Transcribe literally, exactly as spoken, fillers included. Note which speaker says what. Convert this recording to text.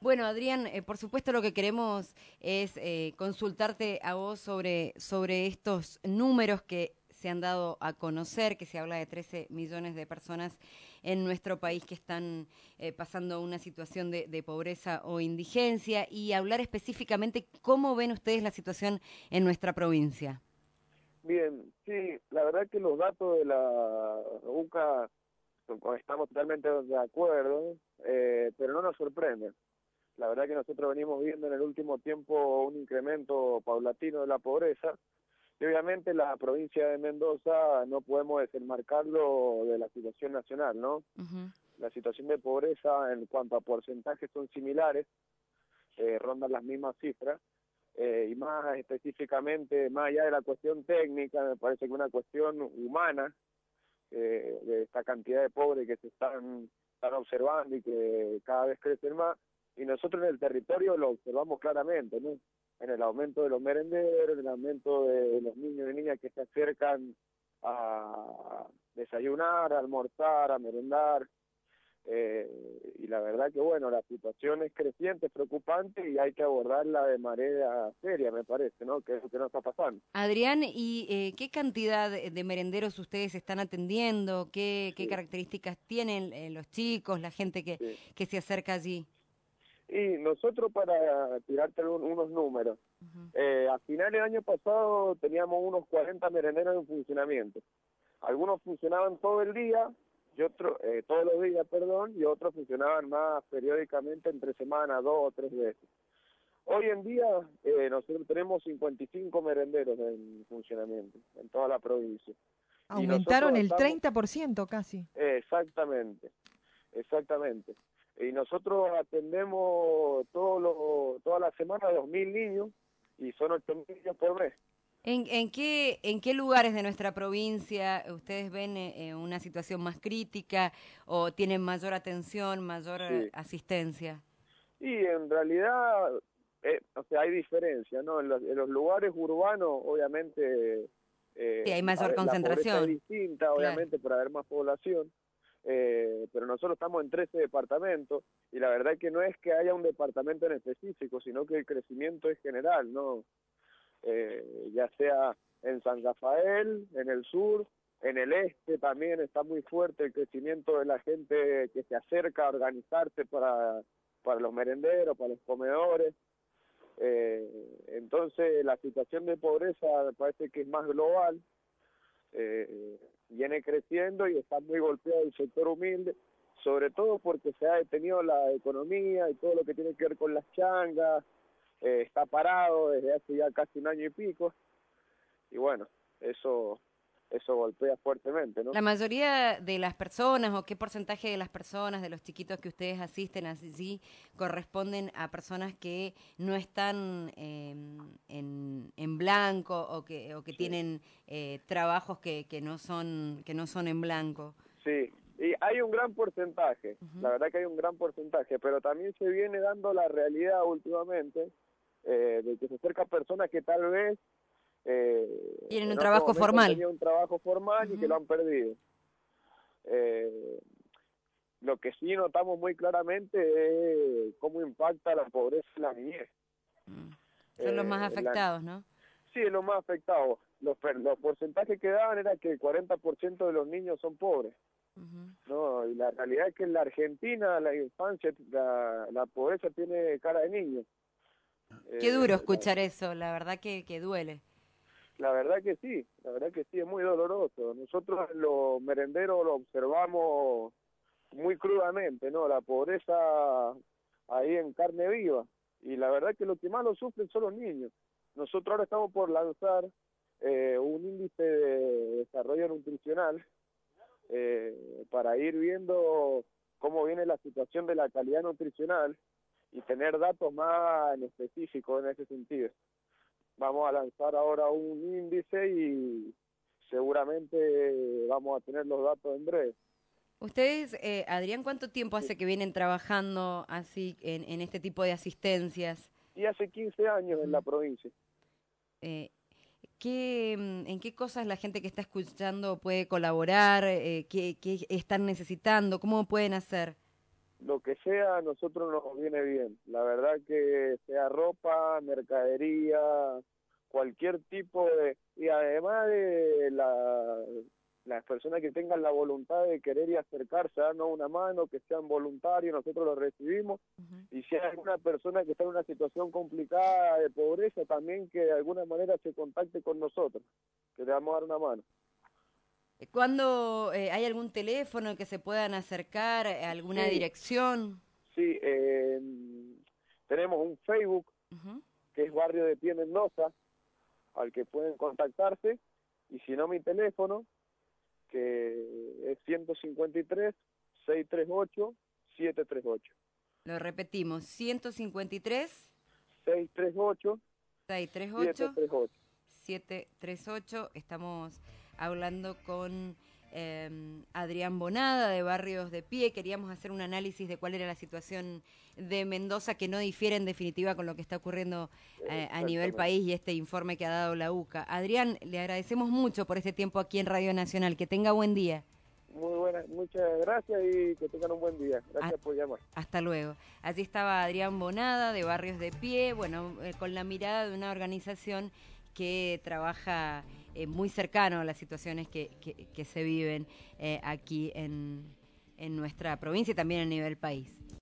Speaker 1: Bueno, Adrián, eh, por supuesto lo que queremos es eh, consultarte a vos sobre, sobre estos números que se han dado a conocer, que se habla de trece millones de personas en nuestro país que están eh, pasando una situación de, de pobreza o indigencia, y hablar específicamente cómo ven ustedes la situación en nuestra provincia.
Speaker 2: Bien, sí, la verdad que los datos de la U C A son- estamos totalmente de acuerdo, eh, pero no nos sorprenden. La verdad que nosotros venimos viendo en el último tiempo un incremento paulatino de la pobreza y obviamente la provincia de Mendoza no podemos desenmarcarlo de la situación nacional, ¿no?
Speaker 1: Ujú.
Speaker 2: La situación de pobreza en cuanto a porcentajes son similares, eh, rondan las mismas cifras. Eh, y más específicamente, más allá de la cuestión técnica, me parece que una cuestión humana, eh, de esta cantidad de pobres que se están, están observando y que cada vez crecen más, y nosotros en el territorio lo observamos claramente, ¿no? En el aumento de los merenderos, en el aumento de los niños y niñas que se acercan a desayunar, a almorzar, a merendar, eh, y la verdad que bueno, la situación es creciente, es preocupante y hay que abordarla de manera seria, me parece, ¿no? Que es lo que nos está pasando.
Speaker 1: Adrián, ¿y eh, qué cantidad de de merenderos ustedes están atendiendo? ¿Qué, qué
Speaker 2: Sí,
Speaker 1: características tienen eh, los chicos, la gente que,
Speaker 2: sí.
Speaker 1: que se acerca allí?
Speaker 2: Y nosotros, para tirarte un- unos números,
Speaker 1: Ujú.
Speaker 2: eh, a finales del año pasado teníamos unos cuarenta merenderos en funcionamiento. Algunos funcionaban todo el día, y otros, eh, todos los días, perdón, y otros funcionaban más periódicamente entre semanas, dos o tres veces. Hoy en día eh, nosotros tenemos cincuenta y cinco merenderos en funcionamiento en toda la provincia. Y
Speaker 3: Aumentaron
Speaker 2: nosotros
Speaker 3: el
Speaker 2: estamos,
Speaker 3: treinta por ciento casi.
Speaker 2: eh, exactamente, exactamente. Y nosotros atendemos todos los, toda la semana dos mil niños y son ocho mil niños por mes.
Speaker 1: ¿En, en qué, en qué lugares de nuestra provincia ustedes ven eh, eh, una situación más crítica o tienen mayor atención, mayor eh,
Speaker 2: Sí.
Speaker 1: asistencia?
Speaker 2: Y en realidad, eh, o sea, hay diferencia, ¿no? En los, en los lugares urbanos, obviamente,
Speaker 1: Sí,
Speaker 2: eh,
Speaker 1: hay
Speaker 2: a
Speaker 1: mayor
Speaker 2: ver, la pobreza es
Speaker 1: concentración,
Speaker 2: distinta,
Speaker 1: claro.
Speaker 2: obviamente, por haber más población, eh, pero nosotros estamos en trece departamentos y la verdad que no es que haya un departamento en específico, sino que el crecimiento es general, ¿no? Eh, ya sea en San Rafael, en el sur, en el este también está muy fuerte el crecimiento de la gente que se acerca a organizarse para, para los merenderos, para los comedores. Eh, entonces la situación de pobreza me parece que es más global, eh, viene creciendo y está muy golpeado el sector humilde, sobre todo porque se ha detenido la economía y todo lo que tiene que ver con las changas, eh, está parado desde hace ya casi un año y pico, y bueno, eso eso golpea fuertemente, ¿no?
Speaker 1: La mayoría de las personas, o qué porcentaje de las personas, de los chiquitos que ustedes asisten allí, corresponden a personas que no están eh, en, en blanco o que, o que
Speaker 2: Sí,
Speaker 1: tienen eh, trabajos que, que, no son, que no son en blanco.
Speaker 2: sí, y hay un gran porcentaje, la
Speaker 1: Ujú.
Speaker 2: verdad que hay un gran porcentaje, pero también se viene dando la realidad últimamente, eh, de que se acercan personas que tal vez eh,
Speaker 1: Tienen un
Speaker 2: en otro
Speaker 1: trabajo
Speaker 2: momento han
Speaker 1: formal.
Speaker 2: tenido un trabajo formal y que lo
Speaker 1: Ujú.
Speaker 2: han perdido. Eh, lo que sí notamos muy claramente es cómo impacta la pobreza en la niñez.
Speaker 1: Mm. Son los más
Speaker 2: Eh, la,
Speaker 1: afectados, ¿no?
Speaker 2: sí, es lo más afectado. Los, per- los porcentajes que daban era que el cuarenta por ciento de los niños son pobres.
Speaker 1: Ujú.
Speaker 2: No, y la realidad es que en la Argentina la infancia, la, la pobreza tiene cara de niño.
Speaker 1: Qué duro
Speaker 2: Eh, la,
Speaker 1: escuchar eso, la verdad que, que duele.
Speaker 2: la verdad que sí, la verdad que sí, es muy doloroso. Nosotros los merenderos lo observamos muy crudamente, ¿no? La pobreza ahí en carne viva. Y la verdad que lo que más lo sufren son los niños. Nosotros ahora estamos por lanzar eh, un índice de desarrollo nutricional, eh, para ir viendo cómo viene la situación de la calidad nutricional y tener datos más en específico en ese sentido. Vamos a lanzar ahora un índice y seguramente vamos a tener los datos en breve.
Speaker 1: Ustedes, eh, Adrián, ¿cuánto tiempo hace que vienen trabajando así en, en este tipo de asistencias?
Speaker 2: Y hace quince años en la
Speaker 1: Ujú.
Speaker 2: provincia.
Speaker 1: Eh, ¿qué, mm, ¿En qué cosas la gente que está escuchando puede colaborar? Eh, ¿qué, qué están necesitando? ¿Cómo pueden hacer?
Speaker 2: lo que sea a nosotros nos viene bien. La verdad que sea ropa, mercadería, cualquier tipo de... Y además de la, las personas que tengan la voluntad de querer y acercarse, darnos una mano, que sean voluntarios, nosotros los recibimos. Uh-huh. Y si hay alguna persona que está en una situación complicada de pobreza, también que de alguna manera se contacte con nosotros, que le vamos a dar una mano.
Speaker 1: ¿Cuándo eh, hay algún teléfono que se puedan acercar, alguna
Speaker 2: sí,
Speaker 1: dirección?
Speaker 2: Sí, eh, tenemos un Facebook, uh-huh. que es Barrio de Pie Mendoza, al que pueden contactarse, y si no mi teléfono, que es ciento cincuenta y tres, seiscientos treinta y ocho, setecientos treinta y ocho.
Speaker 1: Lo repetimos, ciento cincuenta y tres,
Speaker 2: seiscientos treinta y ocho,
Speaker 1: setecientos treinta y ocho, setecientos treinta y ocho. Estamos hablando con eh, Adrián Bonada de Barrios de Pie. Queríamos hacer un análisis de cuál era la situación de Mendoza, que no difiere en definitiva con lo que está ocurriendo eh, a nivel país y este informe que ha dado la U C A. Adrián, le agradecemos mucho por este tiempo aquí en Radio Nacional. Que tenga buen día.
Speaker 2: Muy buena, muchas gracias y que tengan un buen día. Gracias a, por llamar.
Speaker 1: Hasta luego. Allí estaba Adrián Bonada de Barrios de Pie, bueno, eh, con la mirada de una organización que trabaja eh, muy cercano a las situaciones que, que, que se viven eh, aquí en, en nuestra provincia y también a nivel país.